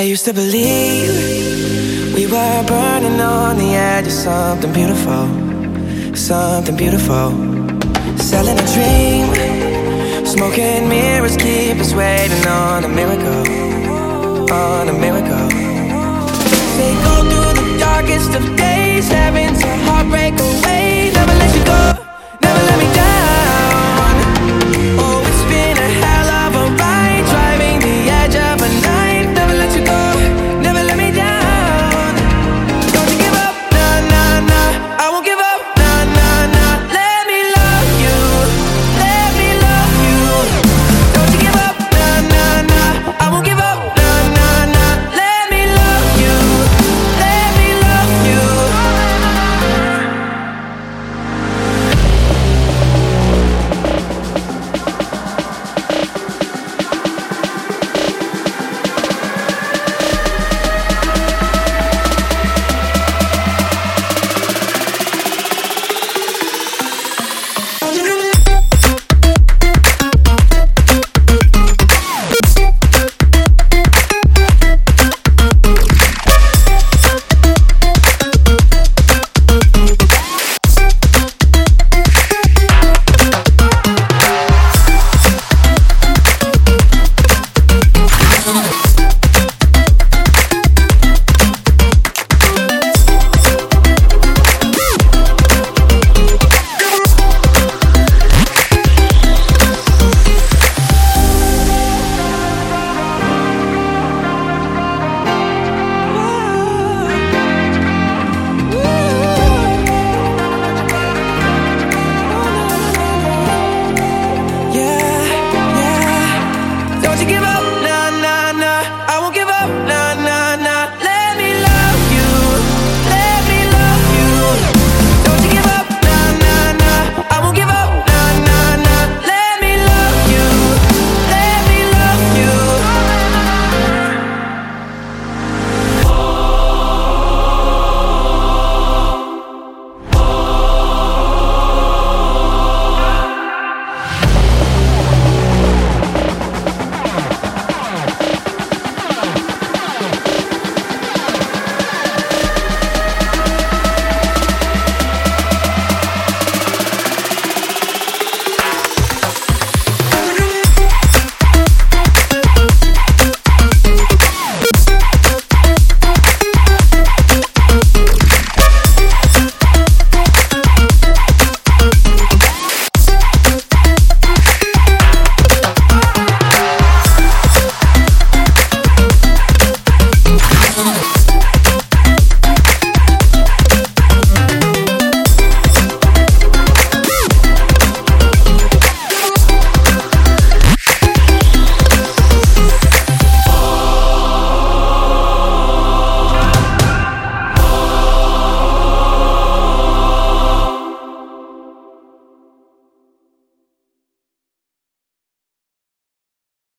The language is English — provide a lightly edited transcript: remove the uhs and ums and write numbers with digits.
I used to believe we were burning on the edge of something beautiful, something beautiful. Selling a dream, smoking mirrors keep us waiting on a miracle, on a miracle. They go through the darkest of days, having